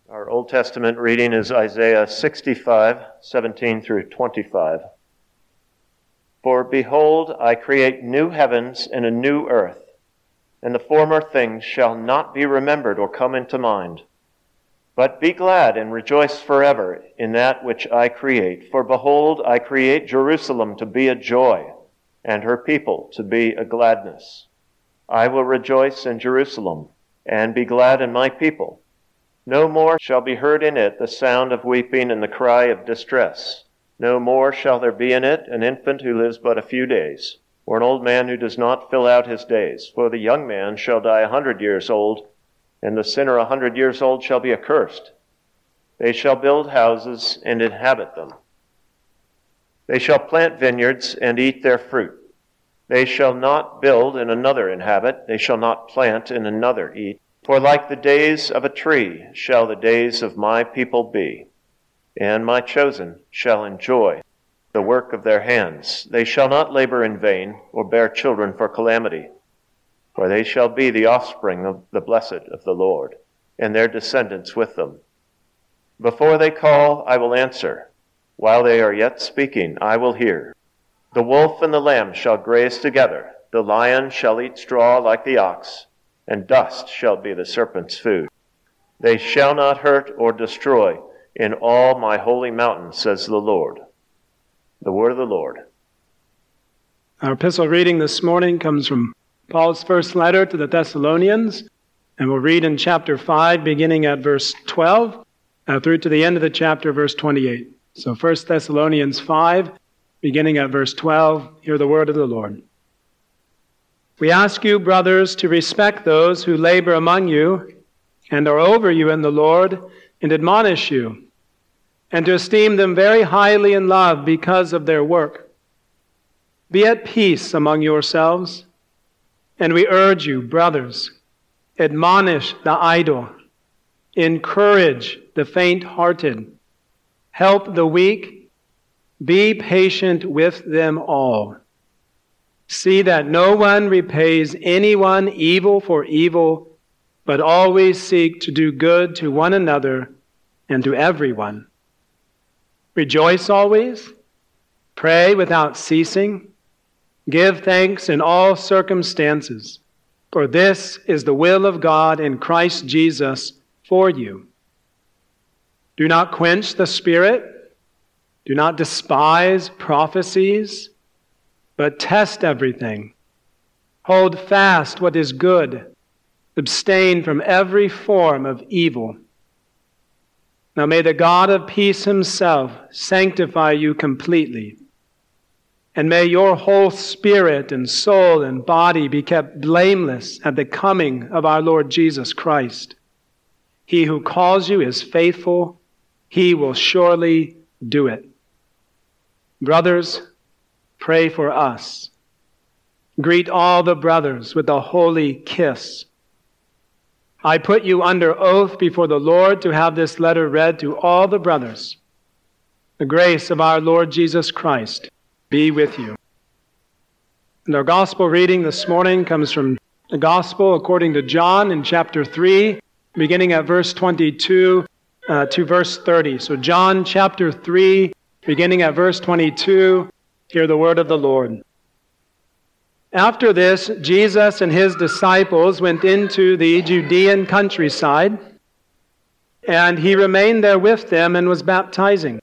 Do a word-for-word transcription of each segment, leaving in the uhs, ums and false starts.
Our Old Testament reading is Isaiah sixty-five, seventeen through twenty-five. For behold, I create new heavens and a new earth, and the former things shall not be remembered or come into mind. But be glad and rejoice forever in that which I create. For behold, I create Jerusalem to be a joy, and her people to be a gladness. I will rejoice in Jerusalem, and be glad in my people. No more shall be heard in it the sound of weeping and the cry of distress. No more shall there be in it an infant who lives but a few days, or an old man who does not fill out his days. For the young man shall die a hundred years old, and the sinner a hundred years old shall be accursed. They shall build houses and inhabit them. They shall plant vineyards and eat their fruit. They shall not build and another inhabit. They shall not plant and another eat. For like the days of a tree shall the days of my people be, and my chosen shall enjoy the work of their hands. They shall not labor in vain, or bear children for calamity, for they shall be the offspring of the blessed of the Lord, and their descendants with them. Before they call, I will answer. While they are yet speaking, I will hear. The wolf and the lamb shall graze together. The lion shall eat straw like the ox, and dust shall be the serpent's food. They shall not hurt or destroy in all my holy mountain, says the Lord. The word of the Lord. Our epistle reading this morning comes from Paul's first letter to the Thessalonians, and we'll read in chapter five, beginning at verse twelve, uh, through to the end of the chapter, verse twenty-eight. So First Thessalonians five, beginning at verse twelve, hear the word of the Lord. We ask you, brothers, to respect those who labor among you and are over you in the Lord and admonish you, and to esteem them very highly in love because of their work. Be at peace among yourselves, and we urge you, brothers, admonish the idle, encourage the faint-hearted, help the weak, be patient with them all. See that no one repays anyone evil for evil, but always seek to do good to one another and to everyone. Rejoice always, pray without ceasing, give thanks in all circumstances, for this is the will of God in Christ Jesus for you. Do not quench the Spirit, do not despise prophecies, but test everything. Hold fast what is good. Abstain from every form of evil. Now may the God of peace himself sanctify you completely, and may your whole spirit and soul and body be kept blameless at the coming of our Lord Jesus Christ. He who calls you is faithful. He will surely do it. Brothers, pray for us. Greet all the brothers with a holy kiss. I put you under oath before the Lord to have this letter read to all the brothers. The grace of our Lord Jesus Christ be with you. And our gospel reading this morning comes from the gospel according to John in chapter three, beginning at verse twenty-two uh, to verse thirty. So John chapter three, beginning at verse twenty-two, hear the word of the Lord. After this, Jesus and his disciples went into the Judean countryside, and he remained there with them and was baptizing.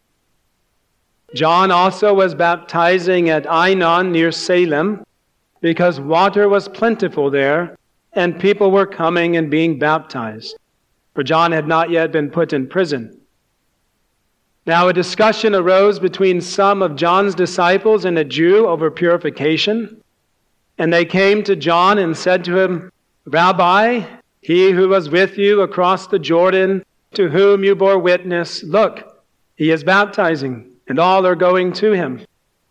John also was baptizing at Ainon near Salem, because water was plentiful there, and people were coming and being baptized, for John had not yet been put in prison. Now a discussion arose between some of John's disciples and a Jew over purification. And they came to John and said to him, Rabbi, he who was with you across the Jordan, to whom you bore witness, look, he is baptizing, and all are going to him.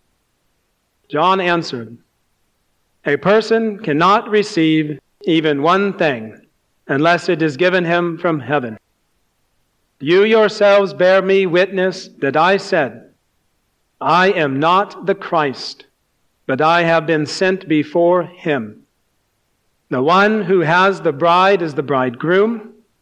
John answered, A person cannot receive even one thing unless it is given him from heaven. You yourselves bear me witness that I said, I am not the Christ, but I have been sent before him. The one who has the bride is the bridegroom,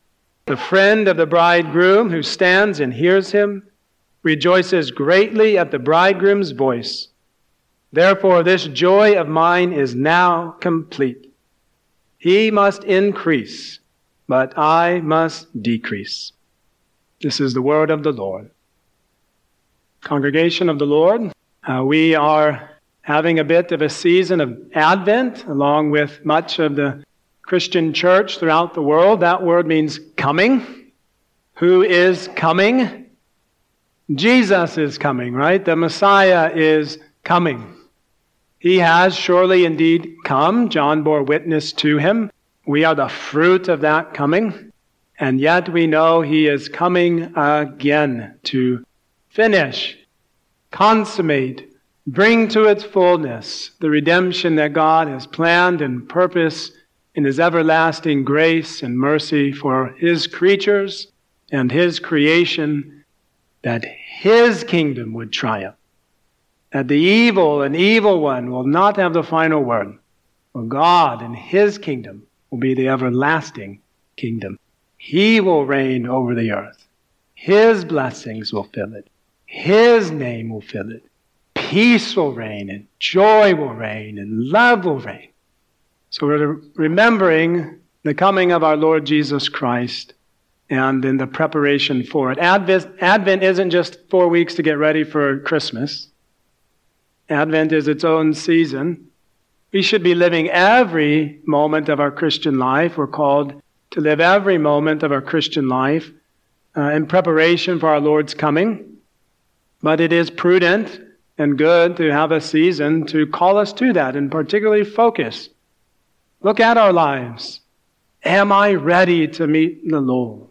The friend of the bridegroom who stands and hears him rejoices greatly at the bridegroom's voice. Therefore, this joy of mine is now complete. He must increase, but I must decrease. This is the word of the Lord. Congregation of the Lord, uh, we are having a bit of a season of Advent, along with much of the Christian church throughout the world. That word means coming. Who is coming? Jesus is coming, right? The Messiah is coming. He has surely indeed come. John bore witness to him. We are the fruit of that coming. And yet we know he is coming again to finish, consummate, bring to its fullness the redemption that God has planned and purposed in his everlasting grace and mercy for his creatures and his creation, that his kingdom would triumph, that the evil and evil one will not have the final word, for God and his kingdom will be the everlasting kingdom. He will reign over the earth. His blessings will fill it. His name will fill it. Peace will reign, and joy will reign, and love will reign. So we're remembering the coming of our Lord Jesus Christ and in the preparation for it. Advent, Advent isn't just four weeks to get ready for Christmas. Advent is its own season. We should be living every moment of our Christian life. We're called to live every moment of our Christian life uh, in preparation for our Lord's coming. But it is prudent and good to have a season to call us to that and particularly focus. Look at our lives. Am I ready to meet the Lord?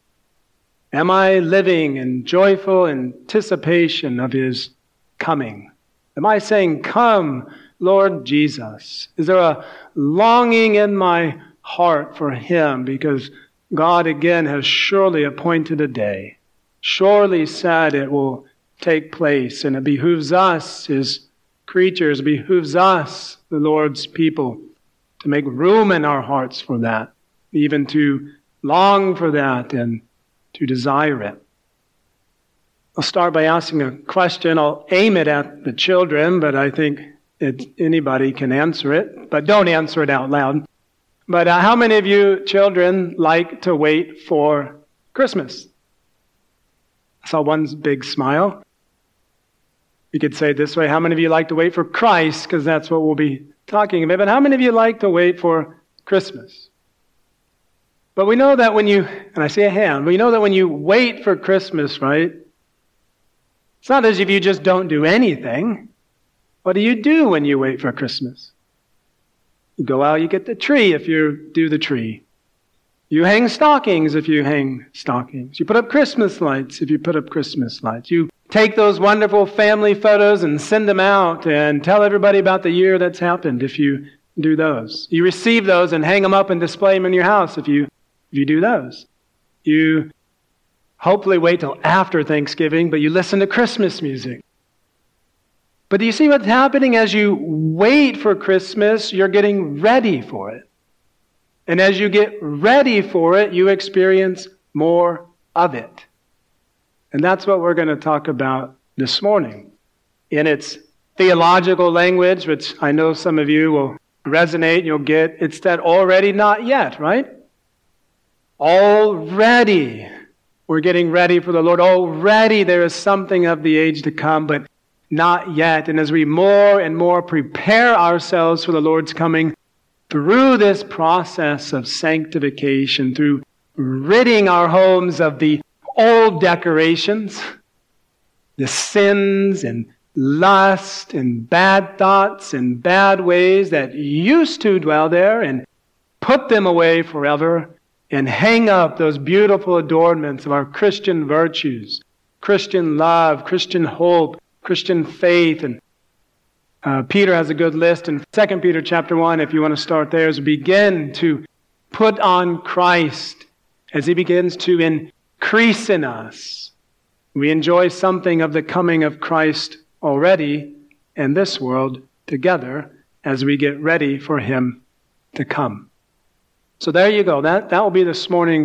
Am I living in joyful anticipation of his coming? Am I saying, "Come, Lord Jesus"? Is there a longing in my heart for him because God again has surely appointed a day, surely said it will take place, and it behooves us, his creatures, it behooves us, the Lord's people, to make room in our hearts for that, even to long for that and to desire it. I'll start by asking a question. I'll aim it at the children, but I think it, anybody can answer it. But don't answer it out loud. But uh, how many of you children like to wait for Christmas? I saw one big smile. You could say it this way: how many of you like to wait for Christ? Because that's what we'll be talking about. But how many of you like to wait for Christmas? But we know that when you, and I see a hand, we know that when you wait for Christmas, right? It's not as if you just don't do anything. What do you do when you wait for Christmas? You go out, you get the tree if you do the tree. You hang stockings if you hang stockings. You put up Christmas lights if you put up Christmas lights. You take those wonderful family photos and send them out and tell everybody about the year that's happened if you do those. You receive those and hang them up and display them in your house if you if you do those. You hopefully wait till after Thanksgiving, but you listen to Christmas music. But do you see what's happening? As you wait for Christmas, you're getting ready for it. And as you get ready for it, you experience more of it. And that's what we're going to talk about this morning. In its theological language, which I know some of you will resonate, you'll get, it's that already not yet, right? Already we're getting ready for the Lord. Already there is something of the age to come, but not yet. And as we more and more prepare ourselves for the Lord's coming, through this process of sanctification, through ridding our homes of the old decorations, the sins and lust and bad thoughts and bad ways that used to dwell there, and put them away forever, and hang up those beautiful adornments of our Christian virtues, Christian love, Christian hope, Christian faith. And uh, Peter has a good list in Second Peter chapter one, if you want to start there, as we begin to put on Christ, as he begins to increase in us. We enjoy something of the coming of Christ already in this world together as we get ready for him to come. So there you go. That, that will be this morning's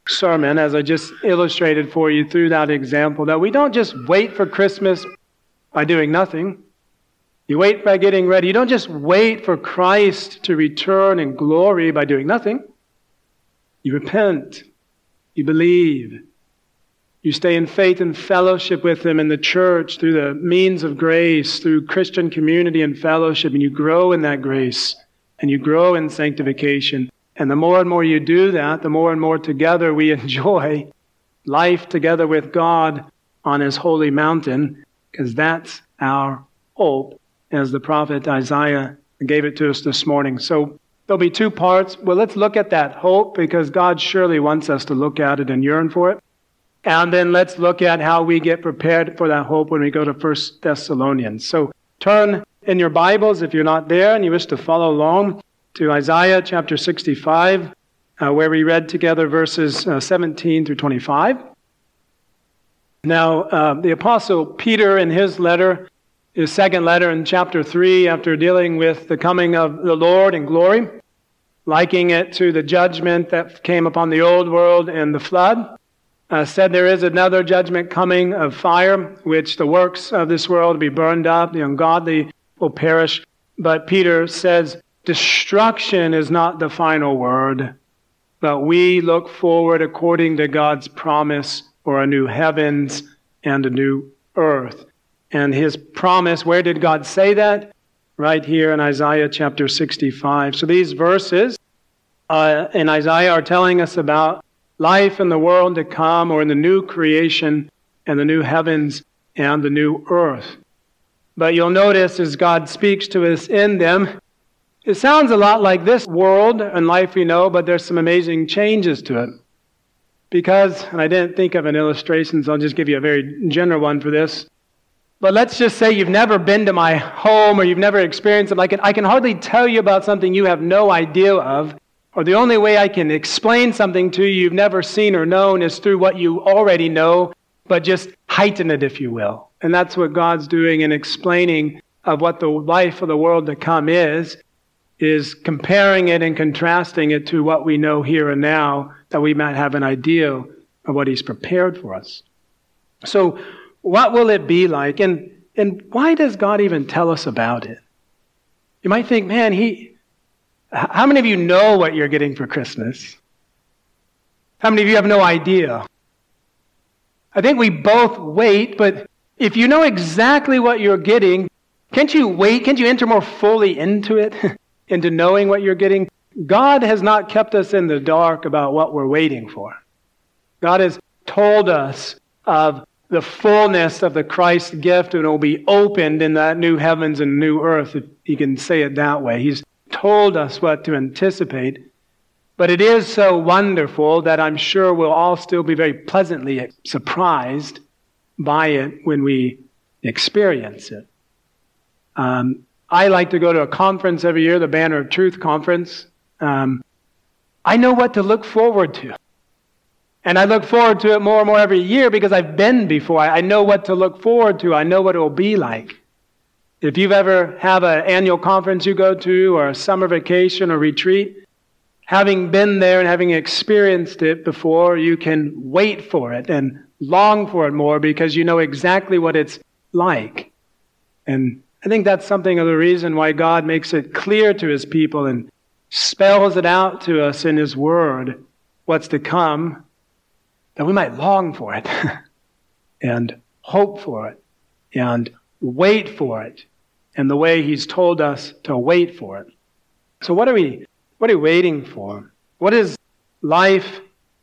sermon, as I just illustrated for you through that example, that we don't just wait for Christmas by doing nothing. You wait by getting ready. You don't just wait for Christ to return in glory by doing nothing. You repent. You believe. You stay in faith and fellowship with Him in the church through the means of grace, through Christian community and fellowship, and you grow in that grace, and you grow in sanctification. And the more and more you do that, the more and more together we enjoy life together with God on His holy mountain, because that's our hope, as the prophet Isaiah gave it to us this morning. So there'll be two parts. Well, let's look at that hope, because God surely wants us to look at it and yearn for it. And then let's look at how we get prepared for that hope when we go to First Thessalonians. So turn in your Bibles, if you're not there and you wish to follow along, to Isaiah chapter sixty-five, uh, where we read together verses uh, seventeen through twenty-five. Now, uh, the Apostle Peter, in his letter, his second letter in chapter three, after dealing with the coming of the Lord in glory, liking it to the judgment that came upon the old world in the flood, uh, said there is another judgment coming of fire, which the works of this world will be burned up, the ungodly will perish. But Peter says, destruction is not the final word, but we look forward according to God's promise for a new heavens and a new earth. And His promise, where did God say that? Right here in Isaiah chapter sixty-five. So these verses uh, in Isaiah are telling us about life in the world to come, or in the new creation and the new heavens and the new earth. But you'll notice as God speaks to us in them, it sounds a lot like this world and life we know, but there's some amazing changes to it. Because, and I didn't think of an illustration, so I'll just give you a very general one for this. But let's just say you've never been to my home, or you've never experienced it. I can, I can hardly tell you about something you have no idea of, or the only way I can explain something to you you've never seen or known is through what you already know, but just heighten it, if you will. And that's what God's doing in explaining of what the life of the world to come is, is comparing it and contrasting it to what we know here and now, that we might have an idea of what He's prepared for us. So, what will it be like? And, and why does God even tell us about it? You might think, man, he, how many of you know what you're getting for Christmas? How many of you have no idea? I think we both wait, but if you know exactly what you're getting, can't you wait? Can't you enter more fully into it? Into knowing what you're getting? God has not kept us in the dark about what we're waiting for. God has told us of the fullness of the Christ gift, and it will be opened in that new heavens and new earth, if you can say it that way. He's told us what to anticipate. But it is so wonderful that I'm sure we'll all still be very pleasantly surprised by it when we experience it. Um, I like to go to a conference every year, the Banner of Truth conference. Um, I know what to look forward to. And I look forward to it more and more every year because I've been before. I know what to look forward to. I know what it will be like. If you've ever have an annual conference you go to, or a summer vacation or retreat, having been there and having experienced it before, you can wait for it and long for it more because you know exactly what it's like. And I think that's something of the reason why God makes it clear to His people and spells it out to us in His Word, what's to come, that we might long for it and hope for it and wait for it in the way He's told us to wait for it. So what are we, what are we waiting for? What is life?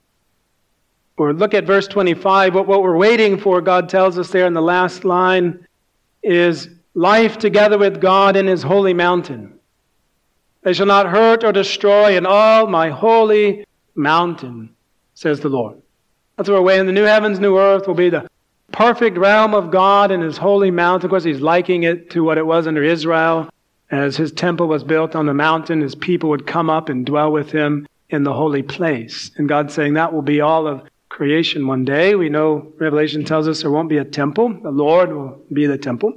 Or look at verse twenty-five. What, what we're waiting for, God tells us there in the last line, is life together with God in His holy mountain. They shall not hurt or destroy in all my holy mountain, says the Lord. That's what we're waiting. The new heavens, new earth will be the perfect realm of God in His holy mountain. Of course, He's likening it to what it was under Israel. As His temple was built on the mountain, His people would come up and dwell with Him in the holy place. And God's saying that will be all of creation one day. We know Revelation tells us there won't be a temple. The Lord will be the temple.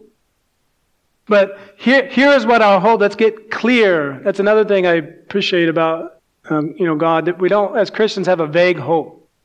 But here, here is what our hope, let's get clear. That's another thing I appreciate about, um, you know, God, that we don't, as Christians, have a vague hope.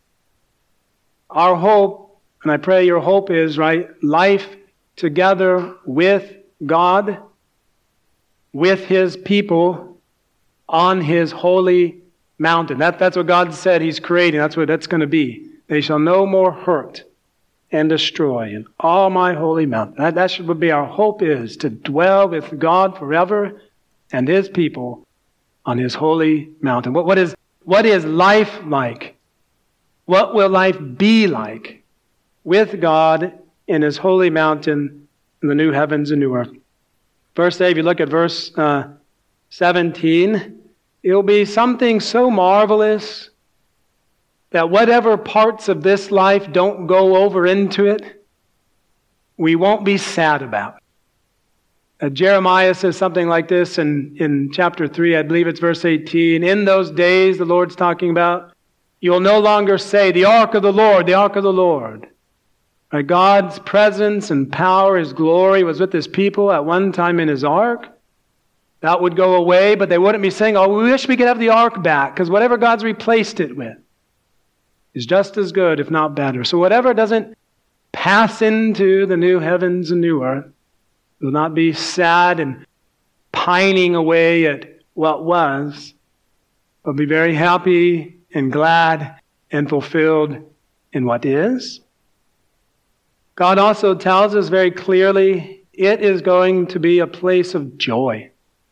our hope, and I pray your hope is, right, life together with God, with His people, on His holy mountain. That, that's what God said He's creating. That's what that's going to be. They shall no more hurt and destroy in all my holy mountain. That, that should be our hope, is to dwell with God forever and His people on His holy mountain. What, what is, what is life like? What will life be like with God in His holy mountain in the new heavens and new earth? Verse eight, if you look at verse uh, seventeen, it'll be something so marvelous that whatever parts of this life don't go over into it, we won't be sad about. Uh, Jeremiah says something like this in, in chapter three, I believe it's verse eighteen. In those days, the Lord's talking about, you will no longer say, the ark of the Lord, the ark of the Lord. Right? God's presence and power, His glory was with His people at one time in His ark. That would go away, but they wouldn't be saying, oh, we wish we could have the ark back, because whatever God's replaced it with is just as good, if not better. So whatever doesn't pass into the new heavens and new earth will not be sad and pining away at what was, but be very happy and glad and fulfilled in what is. God also tells us very clearly it is going to be a place of joy.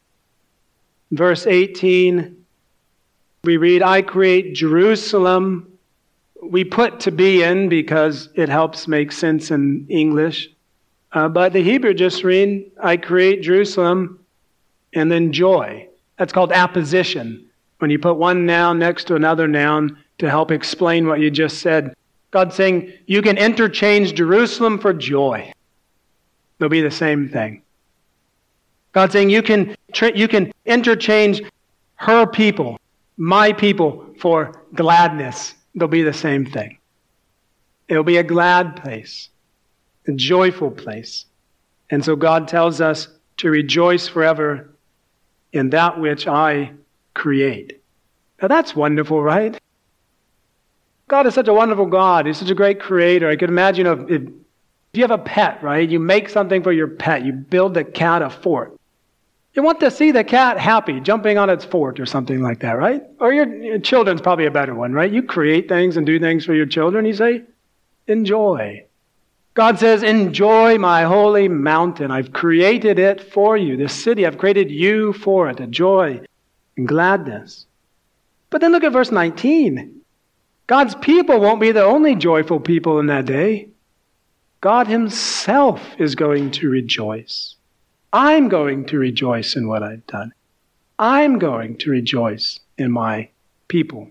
Verse eighteen, we read, I create Jerusalem. We put to be in because it helps make sense in English. Uh, but the Hebrew just read, I create Jerusalem, and then joy. That's called apposition. When you put one noun next to another noun to help explain what you just said. God's saying, you can interchange Jerusalem for joy. They'll be the same thing. God's saying, you can, you can interchange her people, my people, for gladness. They'll be the same thing. It'll be a glad place, a joyful place. And so God tells us to rejoice forever in that which I create. Now that's wonderful, right? God is such a wonderful God. He's such a great creator. I could imagine if, if you have a pet, right? You make something for your pet. You build the cat a fort. You want to see the cat happy, jumping on its fort or something like that, right? Or your, your children's probably a better one, right? You create things and do things for your children. You say, enjoy. God says, enjoy my holy mountain. I've created it for you. This city, I've created you for it. A joy and gladness. But then look at verse nineteen. God's people won't be the only joyful people in that day. God Himself is going to rejoice. I'm going to rejoice in what I've done. I'm going to rejoice in my people.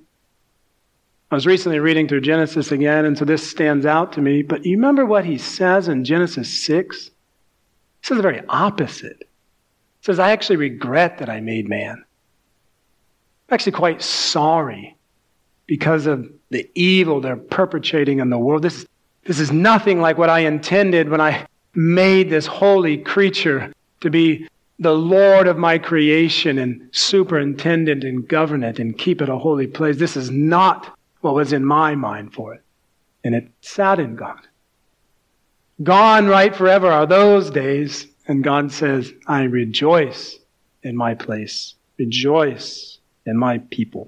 I was recently reading through Genesis again, and so this stands out to me. But you remember what He says in Genesis six? He says the very opposite. He says, I actually regret that I made man. I'm actually quite sorry because of the evil they're perpetrating in the world. This, this is nothing like what I intended when I made this holy creature to be the Lord of my creation and superintendent and govern it and keep it a holy place. This is not what was in my mind for it. And it saddened God. Gone right forever are those days. And God says, I rejoice in my place. Rejoice in my people.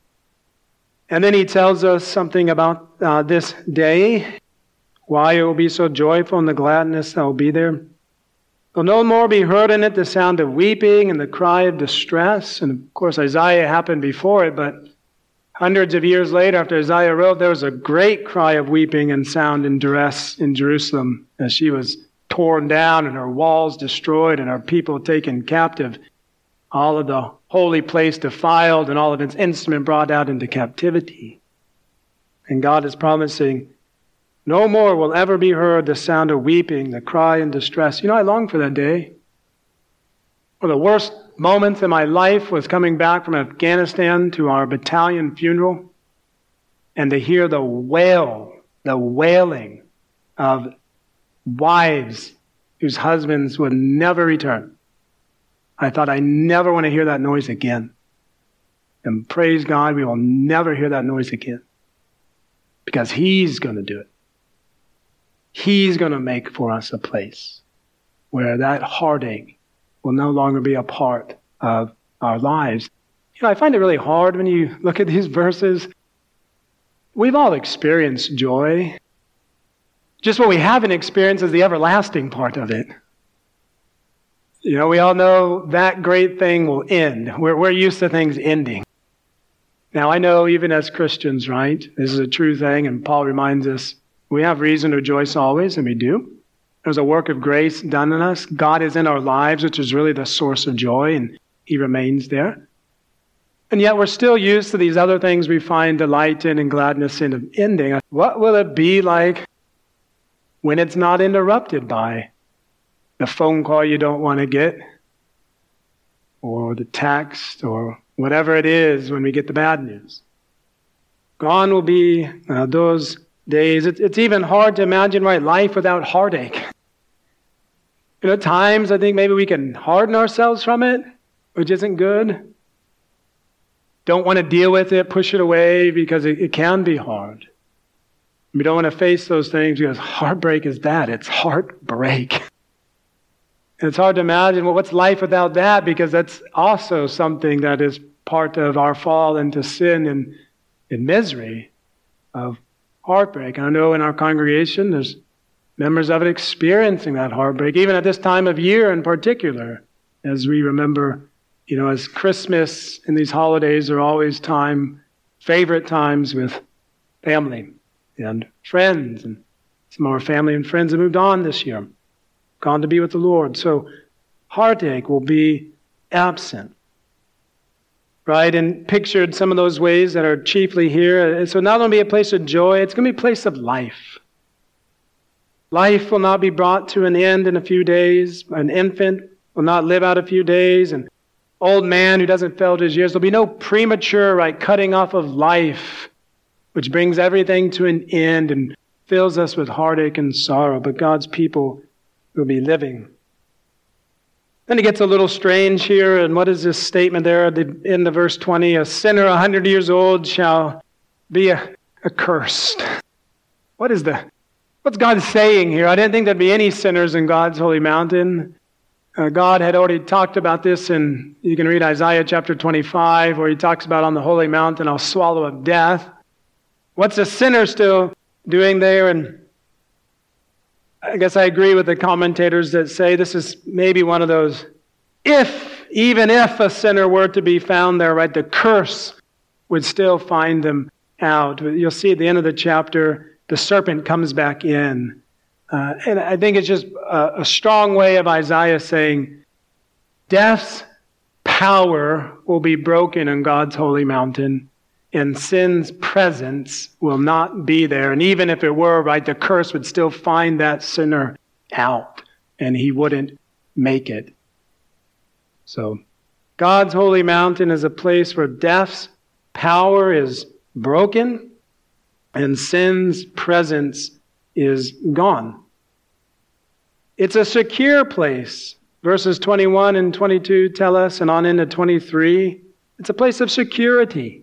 And then He tells us something about uh, this day, why it will be so joyful and the gladness that will be there. There'll no more be heard in it the sound of weeping and the cry of distress. And of course, Isaiah happened before it, but hundreds of years later, after Isaiah wrote, there was a great cry of weeping and sound and duress in Jerusalem as she was torn down and her walls destroyed and her people taken captive. All of the holy place defiled and all of its instrument brought out into captivity. And God is promising, no more will ever be heard the sound of weeping, the cry and distress. You know, I long for that day. One of the worst moments in my life was coming back from Afghanistan to our battalion funeral and to hear the wail, the wailing of wives whose husbands would never return. I thought, I never want to hear that noise again. And praise God, we will never hear that noise again. because He's going to do it. He's going to make for us a place where that heartache will no longer be a part of our lives. You know, I find it really hard when you look at these verses. We've all experienced joy. Just what we haven't experienced is the everlasting part of it. You know, we all know that great thing will end. We're, we're used to things ending. Now, I know even as Christians, right, this is a true thing, and Paul reminds us, we have reason to rejoice always, and we do. There's a work of grace done in us. God is in our lives, which is really the source of joy, and He remains there. And yet we're still used to these other things we find delight in and gladness in of ending. What will it be like when it's not interrupted by the phone call you don't want to get, or the text, or whatever it is when we get the bad news? Gone will be uh, those days. It, it's even hard to imagine, right, life without heartache. You know, at times I think maybe we can harden ourselves from it, which isn't good. Don't want to deal with it, push it away, because it, it can be hard. We don't want to face those things because heartbreak is that. It's heartbreak. And it's hard to imagine, well, what's life without that? Because that's also something that is part of our fall into sin and, and misery of heartbreak. I know in our congregation there's members of it experiencing that heartbreak, even at this time of year in particular, as we remember, you know, as Christmas and these holidays are always time, favorite times with family and friends. And some of our family and friends have moved on this year, gone to be with the Lord. So heartache will be absent. Right? And pictured some of those ways that are chiefly here. So not only be a place of joy, it's going to be a place of life. Life will not be brought to an end in a few days. An infant will not live out a few days. An old man who doesn't felt his years. There'll be no premature, right, cutting off of life, which brings everything to an end and fills us with heartache and sorrow. But God's people will be living. Then it gets a little strange here, and what is this statement there at the end of verse twenty? A sinner a hundred years old shall be a, accursed. What is the, what's God saying here? I didn't think there'd be any sinners in God's holy mountain. Uh, God had already talked about this, and you can read Isaiah chapter twenty-five, where He talks about on the holy mountain, I'll swallow up death. What's a sinner still doing there? And I guess I agree with the commentators that say this is maybe one of those, if, even if a sinner were to be found there, right, the curse would still find them out. You'll see at the end of the chapter, the serpent comes back in. Uh, and I think it's just a, a strong way of Isaiah saying, death's power will be broken in God's holy mountain, and sin's presence will not be there. And even if it were, right, the curse would still find that sinner out, and he wouldn't make it. So, God's holy mountain is a place where death's power is broken, and sin's presence is gone. It's a secure place. Verses twenty-one and twenty-two tell us, and on into twenty-three, it's a place of security.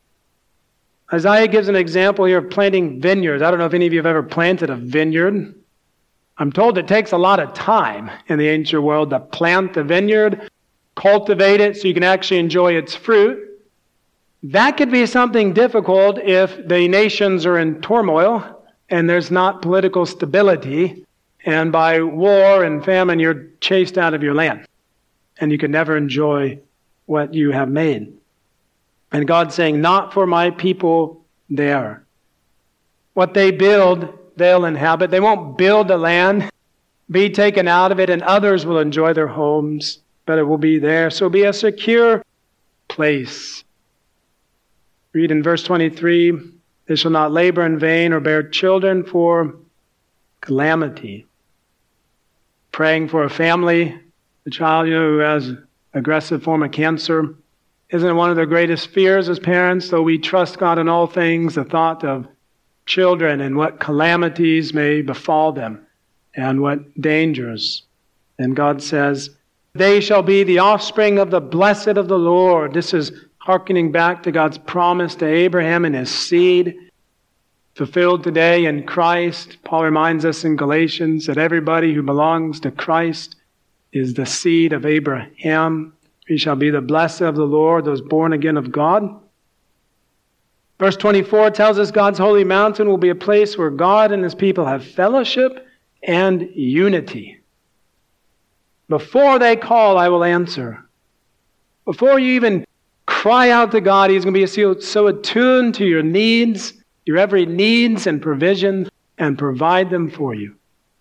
Isaiah gives an example here of planting vineyards. I don't know if any of you have ever planted a vineyard. I'm told it takes a lot of time in the ancient world to plant the vineyard, cultivate it so you can actually enjoy its fruit. That could be something difficult if the nations are in turmoil and there's not political stability, and by war and famine you're chased out of your land and you can never enjoy what you have made. And God's saying, not for my people there. What they build, they'll inhabit. They won't build the land, be taken out of it, and others will enjoy their homes, but it will be there. So be a secure place. Read in verse twenty-three, they shall not labor in vain or bear children for calamity. Praying for a family, a child, you know, who has an aggressive form of cancer. Isn't it one of the greatest fears as parents, though we trust God in all things, the thought of children and what calamities may befall them and what dangers. And God says, they shall be the offspring of the blessed of the Lord. This is hearkening back to God's promise to Abraham and his seed. fulfilled today in Christ. Paul reminds us in Galatians that everybody who belongs to Christ is the seed of Abraham. He shall be the blessed of the Lord, those born again of God. Verse twenty-four tells us God's holy mountain will be a place where God and his people have fellowship and unity. Before they call, I will answer. Before you even cry out to God, he's going to be so, so attuned to your needs, your every needs and provision, and provide them for you.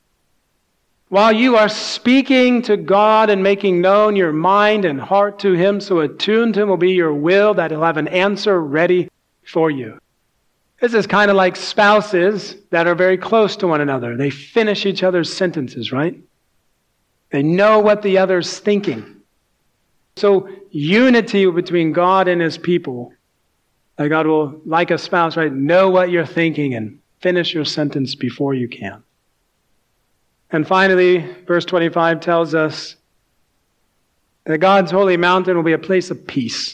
While you are speaking to God and making known your mind and heart to him, so attuned to him will be your will that he'll have an answer ready for you. This is kind of like spouses that are very close to one another. They finish each other's sentences, right? They know what the other's thinking. So unity between God and his people. Like God will, like a spouse, right, know what you're thinking and finish your sentence before you can. And finally, verse twenty-five tells us that God's holy mountain will be a place of peace.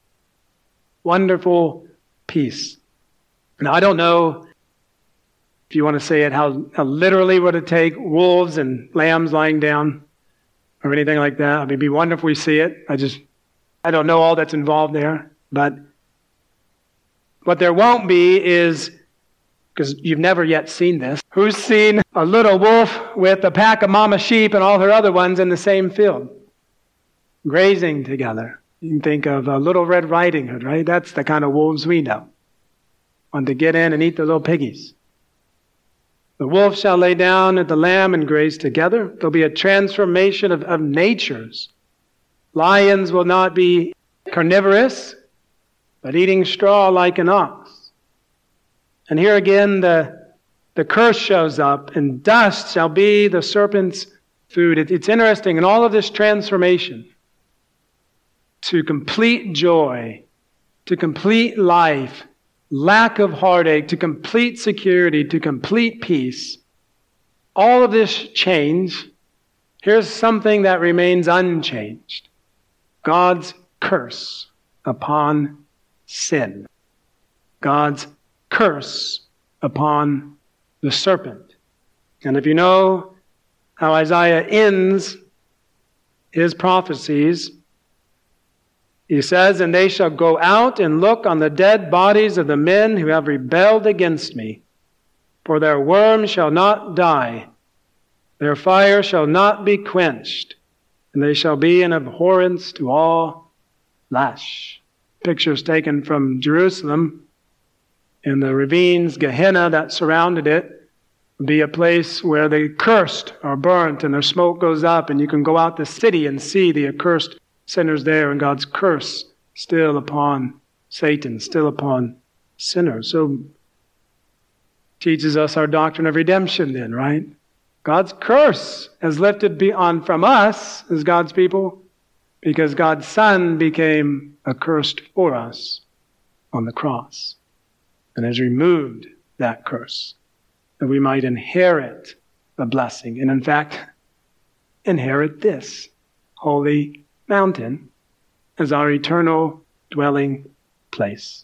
Wonderful peace. Now, I don't know if you want to say it, how, how literally would it take wolves and lambs lying down or anything like that. I mean, it'd be wonderful if we see it. I just, I don't know all that's involved there. But what there won't be is, because you've never yet seen this, who's seen a little wolf with a pack of mama sheep and all her other ones in the same field, grazing together? You can think of a Little Red Riding Hood, right? That's the kind of wolves we know. Want to get in and eat the little piggies. The wolf shall lay down at the lamb and graze together. There'll be a transformation of, of natures. Lions will not be carnivorous, but eating straw like an ox. And here again, the, the curse shows up, and dust shall be the serpent's food. It, it's interesting, in all of this transformation, to complete joy, to complete life, lack of heartache, to complete security, to complete peace, all of this change, here's something that remains unchanged. God's curse upon sin. God's curse upon the serpent. And if you know how Isaiah ends his prophecies, he says, "And they shall go out and look on the dead bodies of the men who have rebelled against me. For their worm shall not die, their fire shall not be quenched, and they shall be an abhorrence to all flesh." Pictures taken from Jerusalem. In the ravines, Gehenna that surrounded it would be a place where the accursed are burnt and their smoke goes up, and you can go out the city and see the accursed sinners there, and God's curse still upon Satan, still upon sinners. So teaches us our doctrine of redemption then, right? God's curse has lifted beyond from us as God's people because God's Son became accursed for us on the cross and has removed that curse that we might inherit the blessing and in fact inherit this holy mountain as our eternal dwelling place.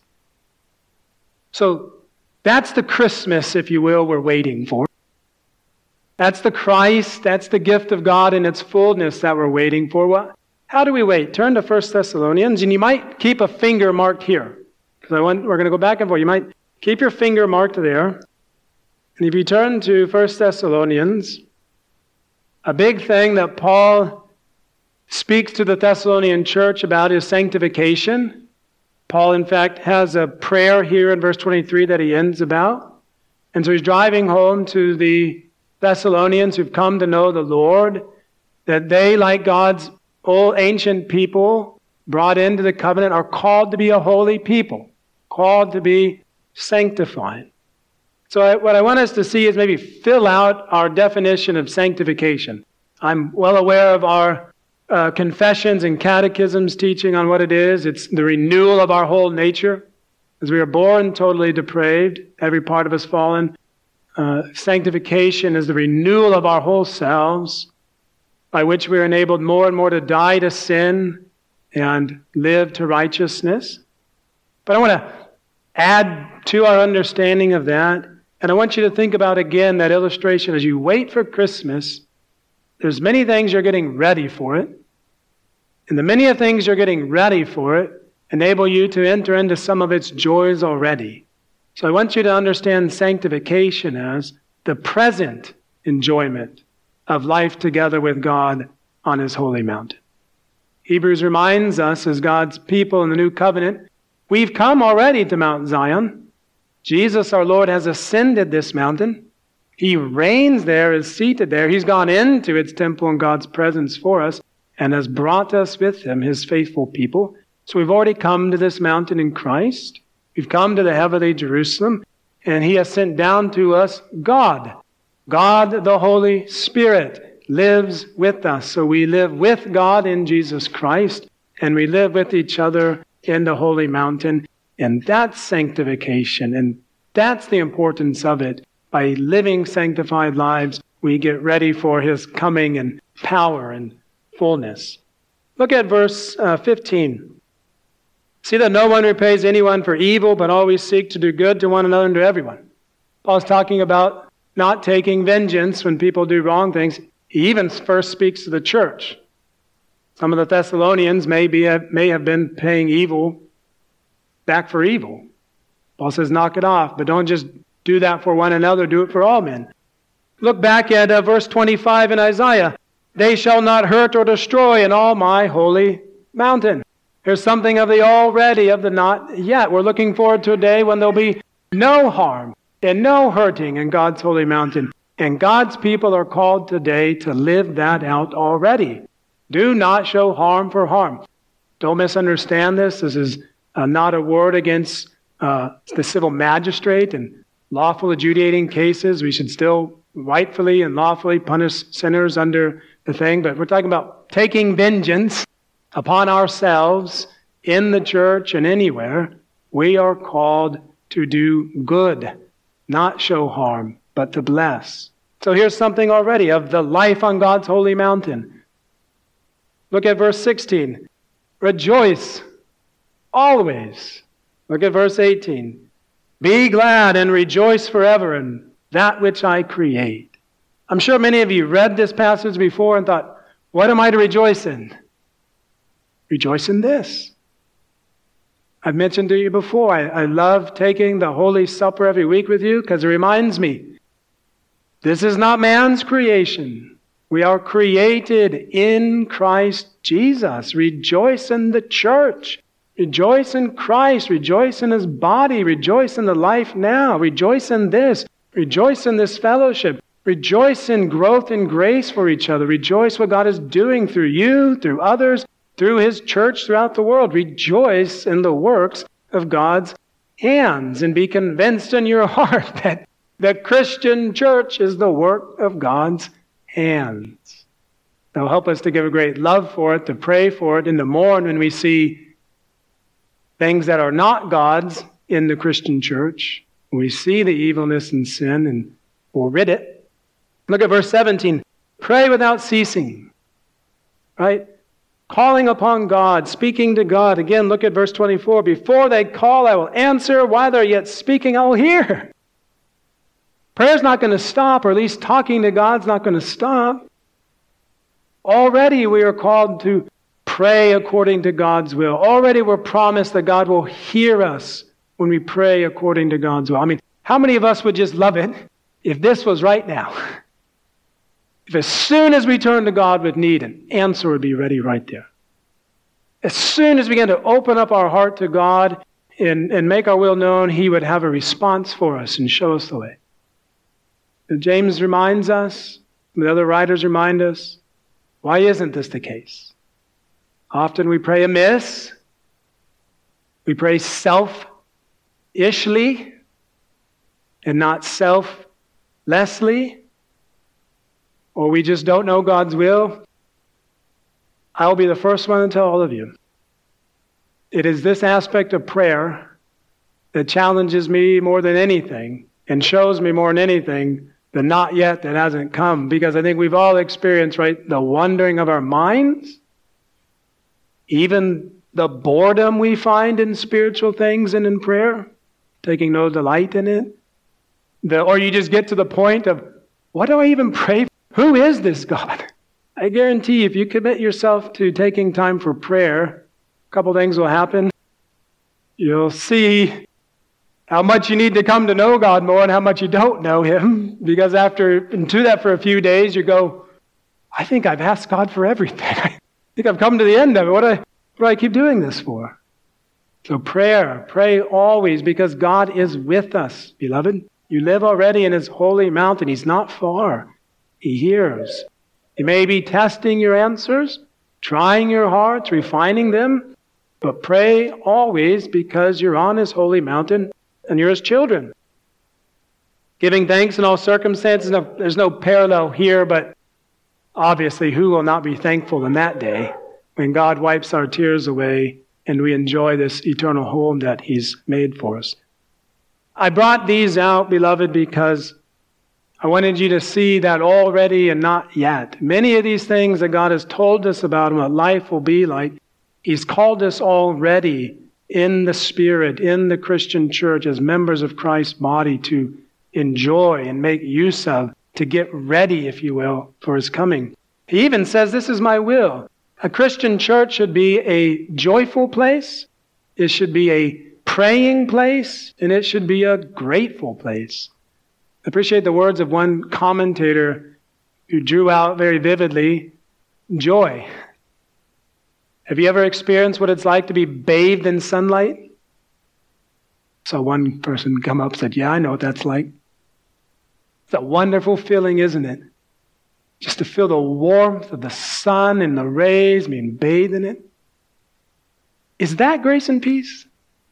So that's the Christmas, if you will, we're waiting for. That's the Christ, that's the gift of God in its fullness that we're waiting for. What? How do we wait? Turn to First Thessalonians, and you might keep a finger marked here. Because I want, we're going to go back and forth. You might keep your finger marked there. And if you turn to First Thessalonians, a big thing that Paul speaks to the Thessalonian church about is sanctification. Paul, in fact, has a prayer here in verse twenty-three that he ends about. And so he's driving home to the Thessalonians who've come to know the Lord, that they, like God's old ancient people brought into the covenant, are called to be a holy people, called to be sanctified. So I, what I want us to see is maybe fill out our definition of sanctification. I'm well aware of our Uh, confessions and catechisms teaching on what it is. It's the renewal of our whole nature. As we are born totally depraved, every part of us fallen. Uh, sanctification is the renewal of our whole selves, by which we are enabled more and more to die to sin and live to righteousness. But I want to add to our understanding of that. And I want you to think about again that illustration as you wait for Christmas. There's many things you're getting ready for it. And the many things you're getting ready for it enable you to enter into some of its joys already. So I want you to understand sanctification as the present enjoyment of life together with God on His holy mountain. Hebrews reminds us as God's people in the new covenant, we've come already to Mount Zion. Jesus, our Lord, has ascended this mountain. He reigns there, is seated there. He's gone into its temple in God's presence for us and has brought us with Him, His faithful people. So we've already come to this mountain in Christ. We've come to the heavenly Jerusalem, and He has sent down to us God. God, the Holy Spirit, lives with us. So we live with God in Jesus Christ, and we live with each other in the holy mountain. And that's sanctification, and that's the importance of it. By living sanctified lives, we get ready for His coming and power and fullness. Look at verse uh, fifteen. See that no one repays anyone for evil, but always seek to do good to one another and to everyone. Paul's talking about not taking vengeance when people do wrong things. He even first speaks to the church. Some of the Thessalonians may, be, may have been paying evil back for evil. Paul says, knock it off, but don't just do that for one another, do it for all men. Look back at uh, verse twenty-five in Isaiah. They shall not hurt or destroy in all my holy mountain. There's something of the already, of the not yet. We're looking forward to a day when there'll be no harm and no hurting in God's holy mountain. And God's people are called today to live that out already. Do not show harm for harm. Don't misunderstand this. This is uh, not a word against uh, the civil magistrate and lawful adjudicating cases. We should still rightfully and lawfully punish sinners under the thing. But we're talking about taking vengeance upon ourselves in the church and anywhere. We are called to do good, not show harm, but to bless. So here's something already of the life on God's holy mountain. Look at verse sixteen. Rejoice always. Look at verse eighteen. Be glad and rejoice forever in that which I create. I'm sure many of you read this passage before and thought, what am I to rejoice in? Rejoice in this. I've mentioned to you before, I, I love taking the Holy Supper every week with you because it reminds me, this is not man's creation. We are created in Christ Jesus. Rejoice in the church. Rejoice in Christ. Rejoice in His body. Rejoice in the life now. Rejoice in this. Rejoice in this fellowship. Rejoice in growth and grace for each other. Rejoice what God is doing through you, through others, through His church throughout the world. Rejoice in the works of God's hands and be convinced in your heart that the Christian church is the work of God's hands. That'll help us to give a great love for it, to pray for it, and to mourn when we see things that are not God's in the Christian church. We see the evilness and sin and we'll rid it. Look at verse seventeen. Pray without ceasing. Right? Calling upon God, speaking to God. Again, look at verse twenty-four. Before they call, I will answer. While they're yet speaking, I will hear. Prayer's not going to stop, or at least talking to God's not going to stop. Already we are called to pray according to God's will. Already we're promised that God will hear us when we pray according to God's will. I mean, how many of us would just love it if this was right now? If as soon as we turn to God with need, an answer would be ready right there. As soon as we begin to open up our heart to God and, and make our will known, He would have a response for us and show us the way. And James reminds us, the other writers remind us, why isn't this the case? Often we pray amiss. We pray self-ishly and not selflessly. Or we just don't know God's will. I'll be the first one to tell all of you. It is this aspect of prayer that challenges me more than anything and shows me more than anything the not yet that hasn't come. Because I think we've all experienced, right, the wandering of our minds. Even the boredom we find in spiritual things and in prayer. taking no delight in it. The, or you just get to the point of, what do I even pray for? Who is this God? I guarantee if you commit yourself to taking time for prayer, a couple things will happen. You'll see how much you need to come to know God more and how much you don't know Him. Because after do that for a few days, you go, I think I've asked God for everything. I think I've come to the end of it. What do I, what do I keep doing this for? So prayer, pray always, because God is with us, beloved. You live already in His holy mountain. He's not far. He hears. He may be testing your answers, trying your hearts, refining them, but pray always because you're on His holy mountain and you're His children. Giving thanks in all circumstances, no, there's no parallel here, but obviously who will not be thankful in that day when God wipes our tears away and we enjoy this eternal home that He's made for us. I brought these out, beloved, because I wanted you to see that already and not yet. Many of these things that God has told us about and what life will be like, He's called us already in the Spirit, in the Christian church, as members of Christ's body to enjoy and make use of, to get ready, if you will, for His coming. He even says, this is my will. A Christian church should be a joyful place. It should be a praying place, and it should be a grateful place. I appreciate the words of one commentator who drew out very vividly joy. Have you ever experienced what it's like to be bathed in sunlight? So one person come up and said, yeah, I know what that's like. It's a wonderful feeling, isn't it? Just to feel the warmth of the sun and the rays, being bathed in it. Is that grace and peace?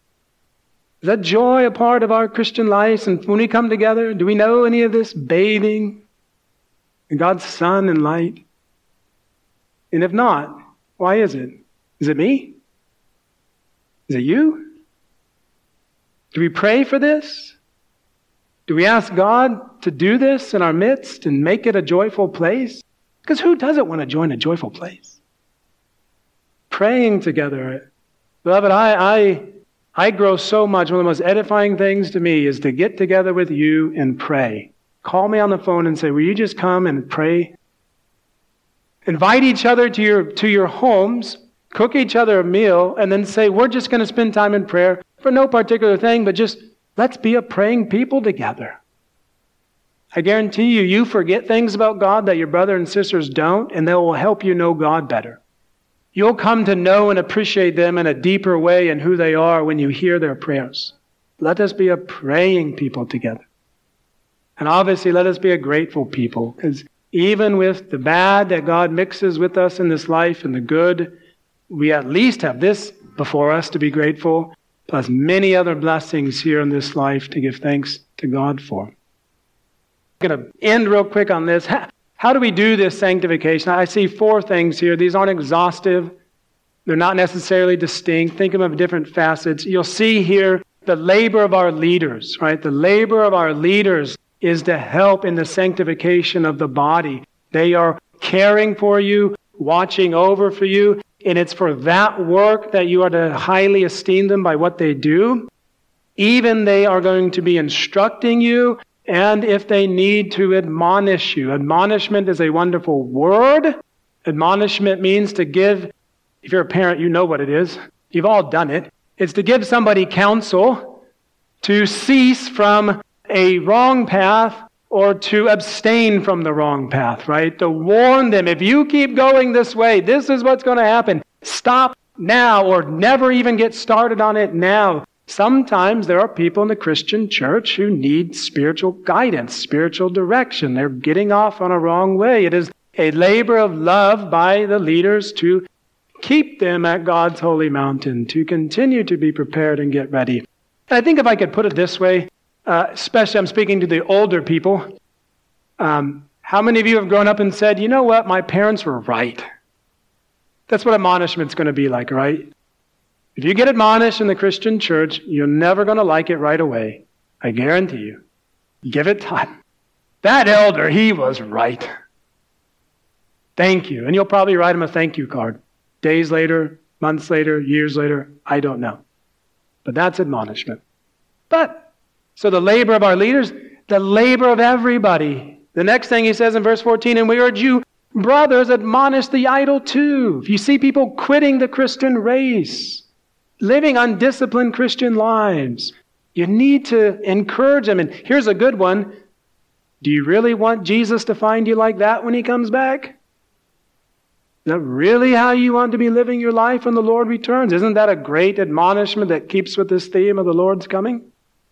Is that joy a part of our Christian life? And when we come together, do we know any of this bathing in God's sun and light? And if not, why is it? Is it me? Is it you? Do we pray for this? Do we ask God to do this in our midst and make it a joyful place? Because who doesn't want to join a joyful place? Praying together. Beloved, I, I, I grow so much. One of the most edifying things to me is to get together with you and pray. Call me on the phone and say, will you just come and pray? Invite each other to your, to your homes, cook each other a meal, and then say, we're just going to spend time in prayer for no particular thing, but just let's be a praying people together. I guarantee you, you forget things about God that your brother and sisters don't, and they will help you know God better. You'll come to know and appreciate them in a deeper way and who they are when you hear their prayers. Let us be a praying people together. And obviously, let us be a grateful people, because even with the bad that God mixes with us in this life and the good, we at least have this before us to be grateful, plus many other blessings here in this life to give thanks to God for. I'm going to end real quick on this. How, how do we do this sanctification? I see four things here. These aren't exhaustive. They're not necessarily distinct. Think of them as different facets. You'll see here the labor of our leaders, right? The labor of our leaders is to help in the sanctification of the body. They are caring for you, watching over for you, and it's for that work that you are to highly esteem them by what they do. Even they are going to be instructing you, and if they need to admonish you. Admonishment is a wonderful word. Admonishment means to give, if you're a parent, you know what it is. You've all done it. It's to give somebody counsel to cease from a wrong path or to abstain from the wrong path, right? To warn them, if you keep going this way, this is what's going to happen. Stop now or never even get started on it now. Sometimes there are people in the Christian church who need spiritual guidance, spiritual direction. They're getting off on a wrong way. It is a labor of love by the leaders to keep them at God's holy mountain, to continue to be prepared and get ready. And I think if I could put it this way, Uh, especially I'm speaking to the older people. Um, how many of you have grown up and said, you know what, my parents were right? That's what admonishment's going to be like, right? If you get admonished in the Christian church, you're never going to like it right away. I guarantee you. Give it time. That elder, he was right. Thank you. And you'll probably write him a thank you card. Days later, months later, years later, I don't know. But that's admonishment. But, so the labor of our leaders, the labor of everybody. The next thing he says in verse fourteen, and we urge you, brothers, admonish the idle too. If you see people quitting the Christian race, living undisciplined Christian lives, you need to encourage them. And here's a good one. Do you really want Jesus to find you like that when he comes back? Is that really how you want to be living your life when the Lord returns? Isn't that a great admonishment that keeps with this theme of the Lord's coming?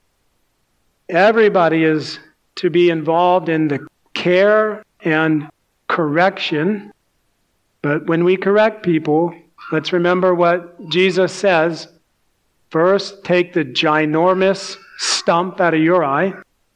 Everybody is to be involved in the care and correction. But when we correct people, let's remember what Jesus says. First, take the ginormous stump out of your eye,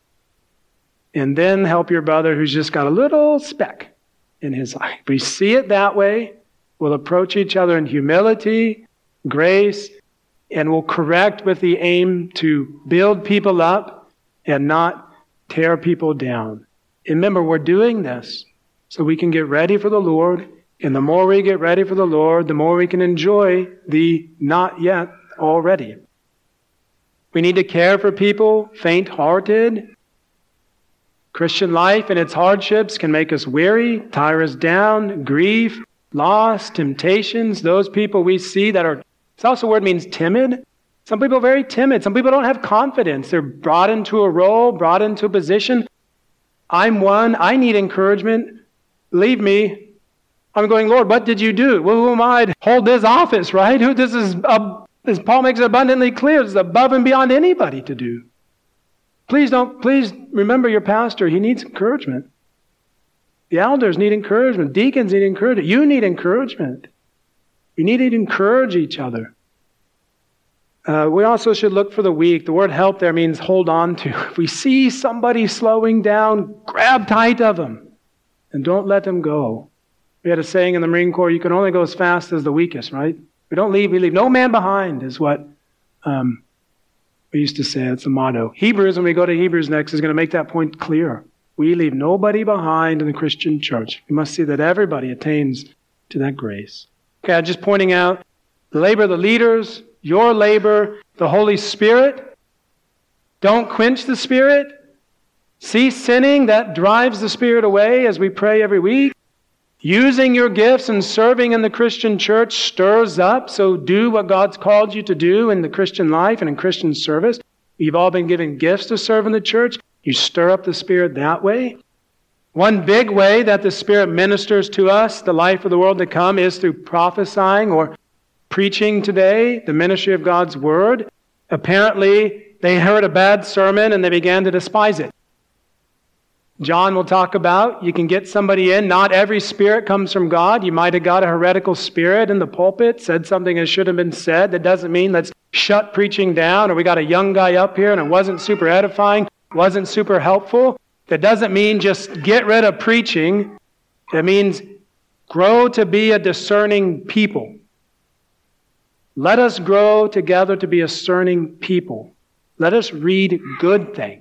and then help your brother who's just got a little speck in his eye. If we see it that way, we'll approach each other in humility, grace, and we'll correct with the aim to build people up and not tear people down. And remember, we're doing this so we can get ready for the Lord. And the more we get ready for the Lord, the more we can enjoy the not yet already. We need to care for people faint-hearted. Christian life and its hardships can make us weary, tire us down, grief, loss, temptations. Those people we see that are, it's also a word means timid. Some people are very timid. Some people don't have confidence. They're brought into a role, brought into a position. I'm one. I need encouragement. Leave me. I'm going, Lord, what did you do? Well, who am I to hold this office, right? Who this is, uh, as Paul makes it abundantly clear, it's above and beyond anybody to do. Please don't, please remember your pastor. He needs encouragement. The elders need encouragement. Deacons need encouragement. You need encouragement. We need to encourage each other. Uh, we also should look for the weak. The word help there means hold on to. If we see somebody slowing down, grab tight of them and don't let them go. We had a saying in the Marine Corps, you can only go as fast as the weakest, right? We don't leave, we leave no man behind is what um, we used to say. It's the motto. Hebrews, when we go to Hebrews next, is going to make that point clear. We leave nobody behind in the Christian church. We must see that everybody attains to that grace. Okay, I'm just pointing out the labor of the leaders, your labor, the Holy Spirit. Don't quench the Spirit. Cease sinning. That drives the Spirit away as we pray every week. Using your gifts and serving in the Christian church stirs up. So do what God's called you to do in the Christian life and in Christian service. You've all been given gifts to serve in the church. You stir up the Spirit that way. One big way that the Spirit ministers to us, the life of the world to come, is through prophesying or preaching today, the ministry of God's Word. Apparently, they heard a bad sermon and they began to despise it. John will talk about, you can get somebody in. Not every spirit comes from God. You might have got a heretical spirit in the pulpit, said something that should have been said. That doesn't mean let's shut preaching down, or we got a young guy up here and it wasn't super edifying, wasn't super helpful. That doesn't mean just get rid of preaching. That means grow to be a discerning people. Let us grow together to be a discerning people. Let us read good things.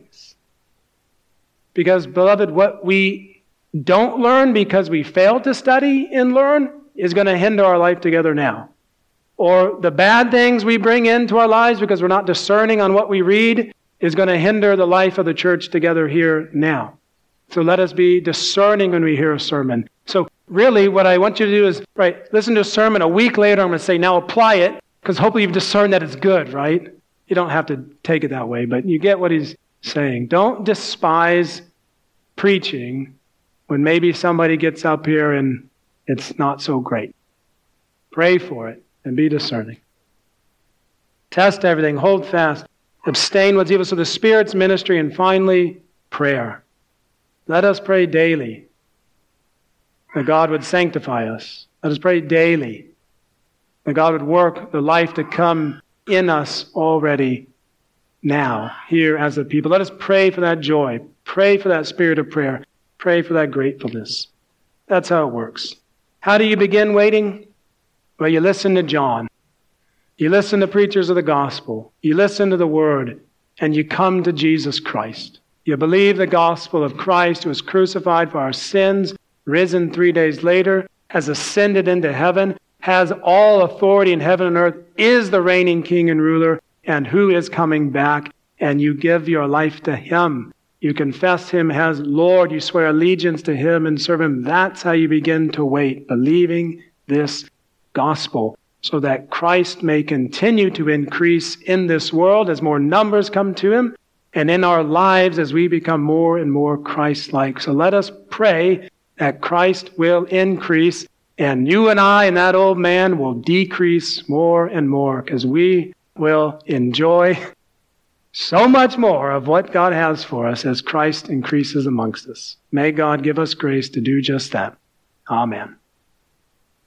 Because, beloved, what we don't learn because we fail to study and learn is going to hinder our life together now. Or the bad things we bring into our lives because we're not discerning on what we read is going to hinder the life of the church together here now. So let us be discerning when we hear a sermon. So really what I want you to do is, right, listen to a sermon. A week later I'm going to say, now apply it, because hopefully you've discerned that it's good, right? You don't have to take it that way, but you get what he's saying. Don't despise preaching when maybe somebody gets up here and it's not so great. Pray for it and be discerning. Test everything. Hold fast. Abstain what's evil. So the Spirit's ministry, and finally, prayer. Let us pray daily that God would sanctify us. Let us pray daily that God would work the life to come in us already now, here as a people. Let us pray for that joy. Pray for that spirit of prayer. Pray for that gratefulness. That's how it works. How do you begin waiting? Well, you listen to John. You listen to preachers of the gospel. You listen to the word, and you come to Jesus Christ. You believe the gospel of Christ, who was crucified for our sins, risen three days later, has ascended into heaven, has all authority in heaven and earth, is the reigning king and ruler, and who is coming back. and you give your life to Him. You confess Him as Lord. You swear allegiance to Him and serve Him. That's how you begin to wait, believing this gospel, so that Christ may continue to increase in this world as more numbers come to Him, and in our lives as we become more and more Christ-like. So let us pray that Christ will increase, and you and I and that old man will decrease more and more, because we will enjoy so much more of what God has for us as Christ increases amongst us. May God give us grace to do just that. Amen.